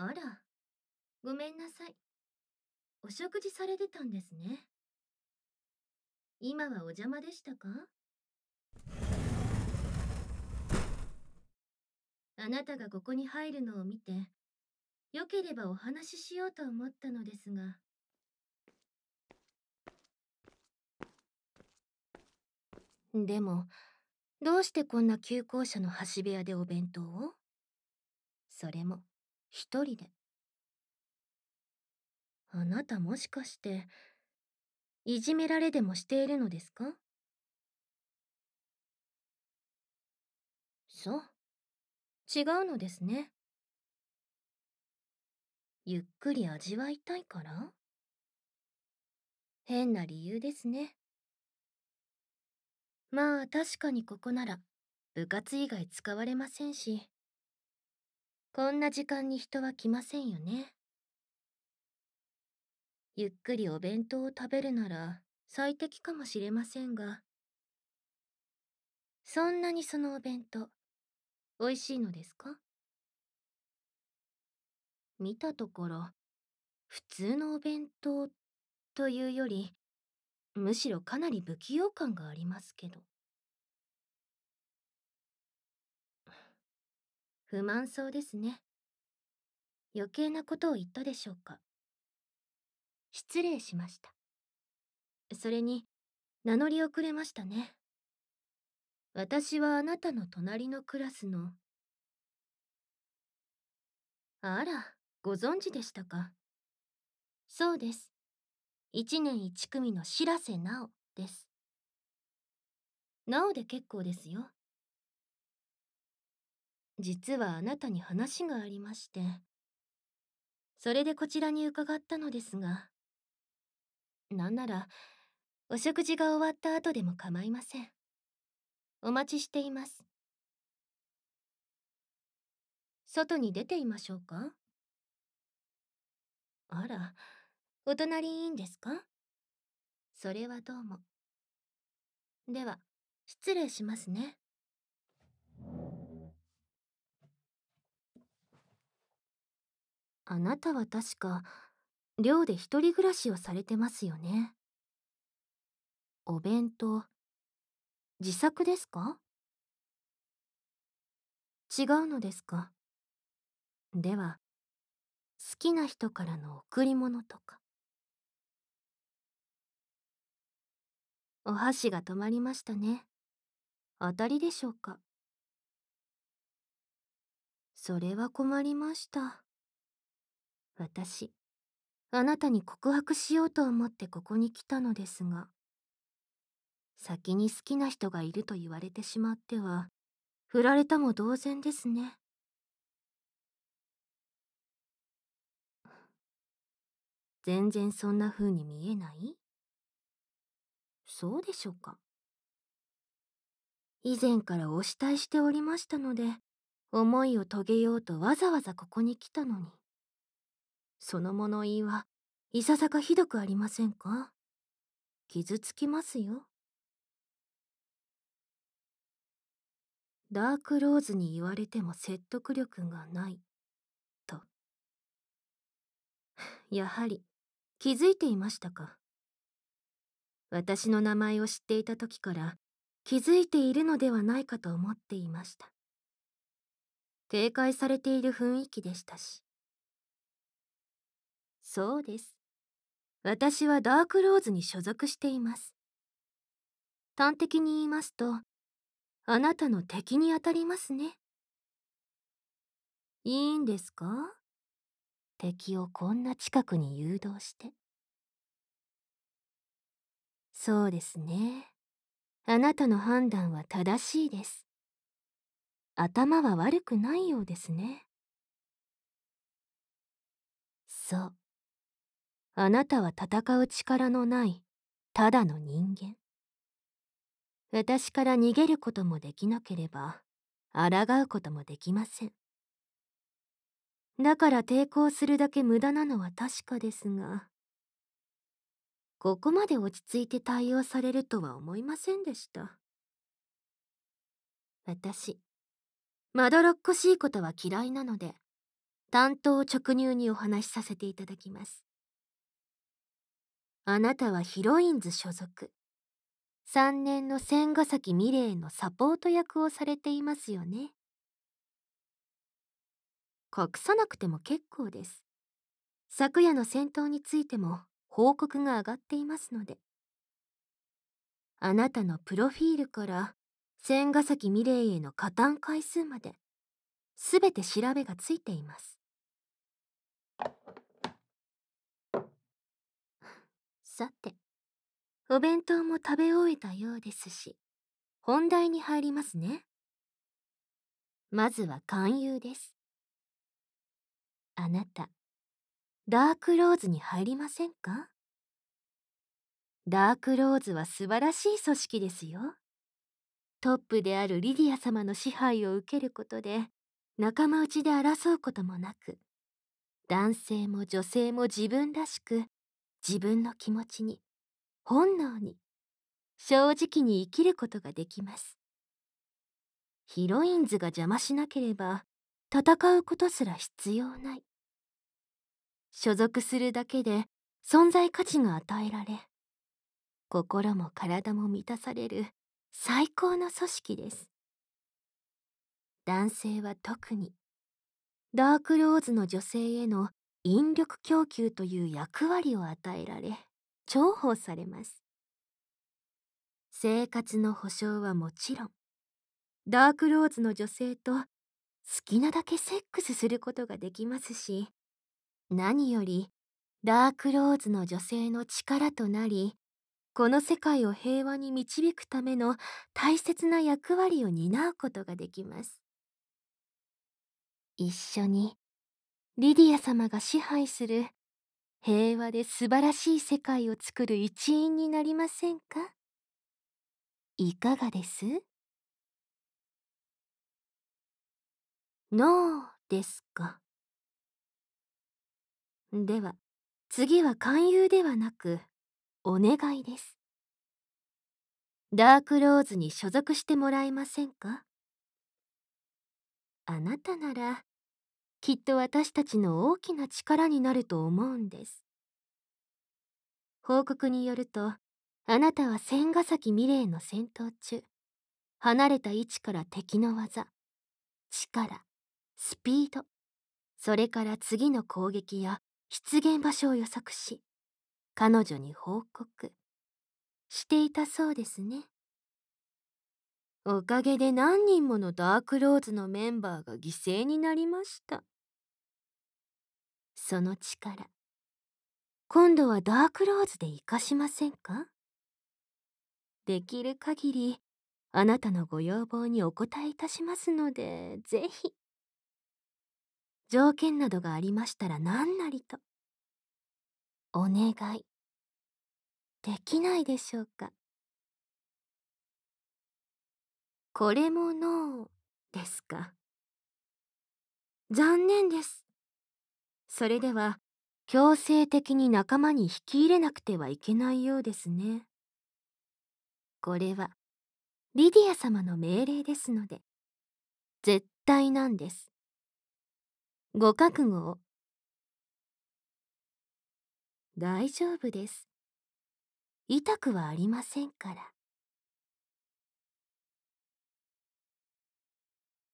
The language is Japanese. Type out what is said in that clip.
あら、ごめんなさい。お食事されてたんですね。今はお邪魔でしたか？あなたがここに入るのを見て、よければお話ししようと思ったのですが。でも、どうしてこんな旧校舎の端部屋でお弁当を？それも、一人で。あなたもしかして、いじめられでもしているのですか？そう。違うのですね。ゆっくり味わいたいから？変な理由ですね。まあ確かにここなら部活以外使われませんし、こんな時間に人は来ませんよね。ゆっくりお弁当を食べるなら最適かもしれませんが、そんなにそのお弁当美味しいのですか？見たところ普通のお弁当というより、むしろかなり不器用感がありますけど。不満そうですね。余計なことを言ったでしょうか？失礼しました。それに、名乗り遅れましたね。私はあなたの隣のクラスの。あら、ご存知でしたか？そうです。一年一組の白瀬直です。直で結構ですよ。実はあなたに話がありまして、それでこちらに伺ったのですが、なんなら、お食事が終わった後でも構いません。お待ちしています。外に出ていましょうか？あら、お隣いいんですか？それはどうも。では、失礼しますね。あなたは確か、寮で一人暮らしをされてますよね。お弁当、自作ですか？違うのですか？では、好きな人からの贈り物とか。お箸が止まりましたね。当たりでしょうか？それは困りました。私、あなたに告白しようと思ってここに来たのですが、先に好きな人がいると言われてしまっては、振られたも同然ですね。全然そんな風に見えない？そうでしょうか？以前からお慕いしておりましたので、思いを遂げようとわざわざここに来たのに。その物言いはいささかひどくありませんか？傷つきますよ。ダークローズに言われても説得力がない、と。やはり、気づいていましたか？私の名前を知っていた時から気づいているのではないかと思っていました。警戒されている雰囲気でしたし。そうです。私はダークローズに所属しています。端的に言いますと、あなたの敵にあたりますね。いいんですか？敵をこんな近くに誘導して。そうですね。あなたの判断は正しいです。頭は悪くないようですね。そう。あなたは戦う力のない、ただの人間。私から逃げることもできなければ、抗うこともできません。だから抵抗するだけ無駄なのは確かですが、ここまで落ち着いて対応されるとは思いませんでした。私、まどろっこしいことは嫌いなので、 単刀直入にお話しさせていただきます。あなたはヒロインズ所属3年の千ヶ崎美玲のサポート役をされていますよね。隠さなくても結構です。昨夜の戦闘についても報告が上がっていますので。あなたのプロフィールから千ヶ崎美玲への加担回数まで全て調べがついています。さて、お弁当も食べ終えたようですし、本題に入りますね。まずは勧誘です。あなた、ダークローズに入りませんか？ダークローズは素晴らしい組織ですよ。トップであるリディア様の支配を受けることで、仲間内で争うこともなく、男性も女性も自分らしく、自分の気持ちに、本能に、正直に生きることができます。ヒロインズが邪魔しなければ、戦うことすら必要ない。所属するだけで存在価値が与えられ、心も体も満たされる最高の組織です。男性は特に、ダークローズの女性への引力供給という役割を与えられ、重宝されます。生活の保障はもちろん、ダークローズの女性と好きなだけセックスすることができますし、何よりダークローズの女性の力となり、この世界を平和に導くための大切な役割を担うことができます。一緒にリディア様が支配する平和で素晴らしい世界を作る一員になりませんか？いかがです？ノーですか。では、次は勧誘ではなく、お願いです。ダークローズに所属してもらえませんか？あなたなら、きっと私たちの大きな力になると思うんです。報告によると、あなたは千ヶ崎美玲の戦闘中、離れた位置から敵の技、力、スピード、それから次の攻撃や出現場所を予測し、彼女に報告していたそうですね。おかげで何人ものダークローズのメンバーが犠牲になりました。その力、今度はダークローズで活かしませんか？できる限り、あなたのご要望にお答えいたしますので、ぜひ。条件などがありましたら何なりと。お願い。できないでしょうか。これもノーですか。残念です。それでは、強制的に仲間に引き入れなくてはいけないようですね。これは、リディア様の命令ですので、絶対なんです。ご覚悟を。大丈夫です。痛くはありませんから。